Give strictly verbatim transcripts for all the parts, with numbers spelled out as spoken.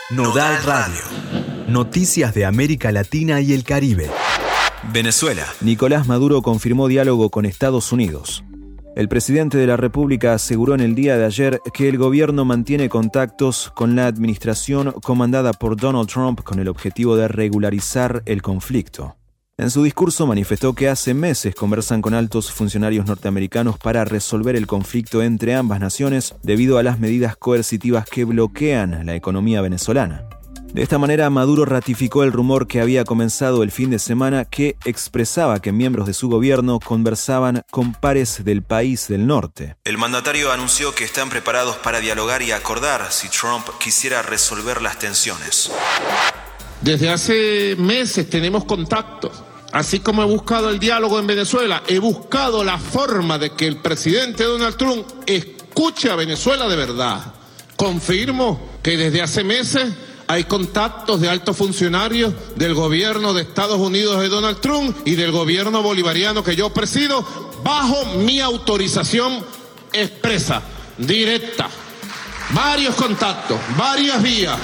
Nodal Radio. Noticias de América Latina y el Caribe. Venezuela. Nicolás Maduro confirmó diálogo con Estados Unidos. El presidente de la República aseguró en el día de ayer que el gobierno mantiene contactos con la administración comandada por Donald Trump con el objetivo de regularizar el conflicto. En su discurso manifestó que hace meses conversan con altos funcionarios norteamericanos para resolver el conflicto entre ambas naciones debido a las medidas coercitivas que bloquean la economía venezolana. De esta manera, Maduro ratificó el rumor que había comenzado el fin de semana que expresaba que miembros de su gobierno conversaban con pares del país del norte. El mandatario anunció que están preparados para dialogar y acordar si Trump quisiera resolver las tensiones. Desde hace meses tenemos contactos. Así como he buscado el diálogo en Venezuela, he buscado la forma de que el presidente Donald Trump escuche a Venezuela de verdad. Confirmo que desde hace meses hay contactos de altos funcionarios del gobierno de Estados Unidos de Donald Trump y del gobierno bolivariano que yo presido, bajo mi autorización expresa, directa. Varios contactos, varias vías,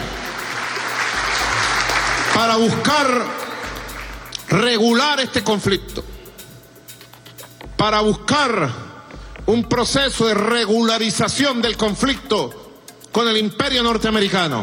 para buscar regular este conflicto, para buscar un proceso de regularización del conflicto con el imperio norteamericano.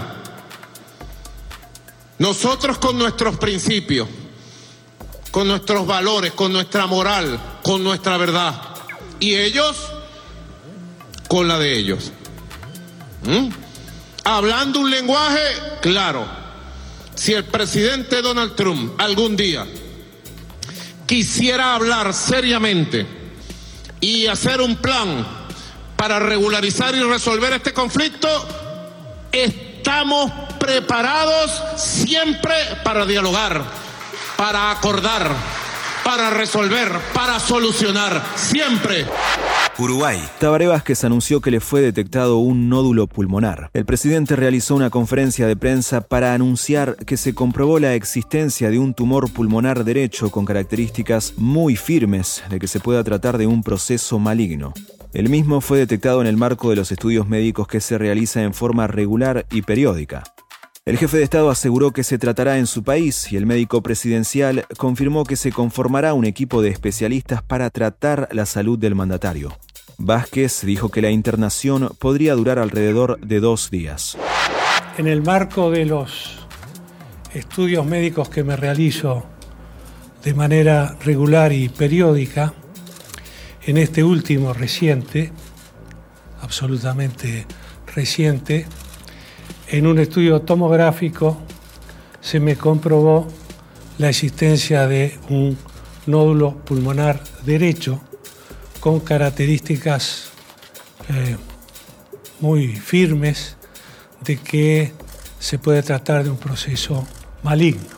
Nosotros con nuestros principios, con nuestros valores, con nuestra moral, con nuestra verdad, y ellos con la de ellos. ¿Mm? Hablando un lenguaje claro. Si el presidente Donald Trump algún día quisiera hablar seriamente y hacer un plan para regularizar y resolver este conflicto, estamos preparados siempre para dialogar, para acordar, para resolver, para solucionar, siempre. Uruguay. Tabaré Vázquez anunció que le fue detectado un nódulo pulmonar. El presidente realizó una conferencia de prensa para anunciar que se comprobó la existencia de un tumor pulmonar derecho con características muy firmes de que se pueda tratar de un proceso maligno. El mismo fue detectado en el marco de los estudios médicos que se realiza en forma regular y periódica. El jefe de Estado aseguró que se tratará en su país y el médico presidencial confirmó que se conformará un equipo de especialistas para tratar la salud del mandatario. Vázquez dijo que la internación podría durar alrededor de dos días. En el marco de los estudios médicos que me realizo de manera regular y periódica, en este último reciente, absolutamente reciente, en un estudio tomográfico se me comprobó la existencia de un nódulo pulmonar derecho con características eh, muy firmes de que se puede tratar de un proceso maligno.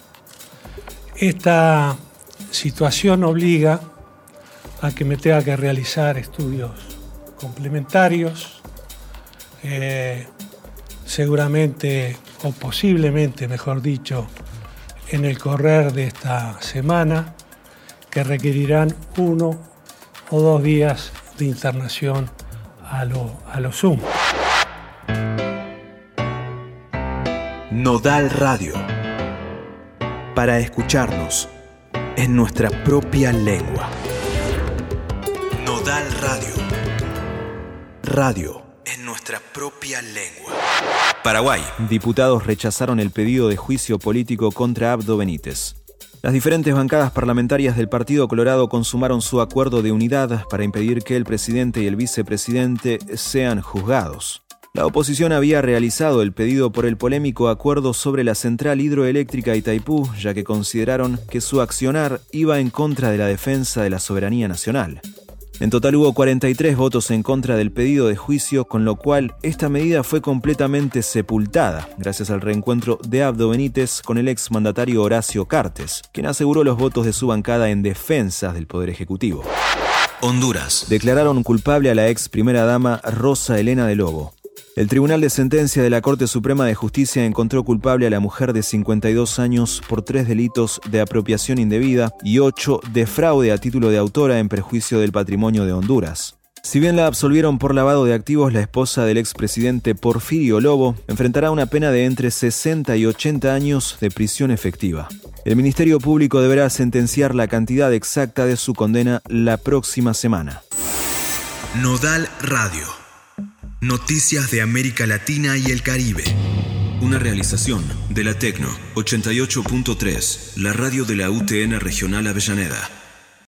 Esta situación obliga a que me tenga que realizar estudios complementarios, eh, seguramente o posiblemente, mejor dicho, en el correr de esta semana, que requerirán uno o dos días de internación a lo, a lo sumo. Nodal Radio. Para escucharnos en nuestra propia lengua. Nodal Radio. Radio en nuestra propia lengua. Paraguay. Diputados rechazaron el pedido de juicio político contra Abdo Benítez. Las diferentes bancadas parlamentarias del Partido Colorado consumaron su acuerdo de unidad para impedir que el presidente y el vicepresidente sean juzgados. La oposición había realizado el pedido por el polémico acuerdo sobre la central hidroeléctrica Itaipú, ya que consideraron que su accionar iba en contra de la defensa de la soberanía nacional. En total hubo cuarenta y tres votos en contra del pedido de juicio, con lo cual esta medida fue completamente sepultada, gracias al reencuentro de Abdo Benítez con el exmandatario Horacio Cartes, quien aseguró los votos de su bancada en defensa del Poder Ejecutivo. Honduras. Declararon culpable a la ex primera dama Rosa Elena de Lobo. El Tribunal de Sentencia de la Corte Suprema de Justicia encontró culpable a la mujer de cincuenta y dos años por tres delitos de apropiación indebida y ocho de fraude a título de autora en perjuicio del patrimonio de Honduras. Si bien la absolvieron por lavado de activos, la esposa del expresidente Porfirio Lobo enfrentará una pena de entre sesenta y ochenta años de prisión efectiva. El Ministerio Público deberá sentenciar la cantidad exacta de su condena la próxima semana. Nodal Radio. Noticias de América Latina y el Caribe. Una realización de la Tecno ochenta y ocho punto tres, la radio de la U T N Regional Avellaneda.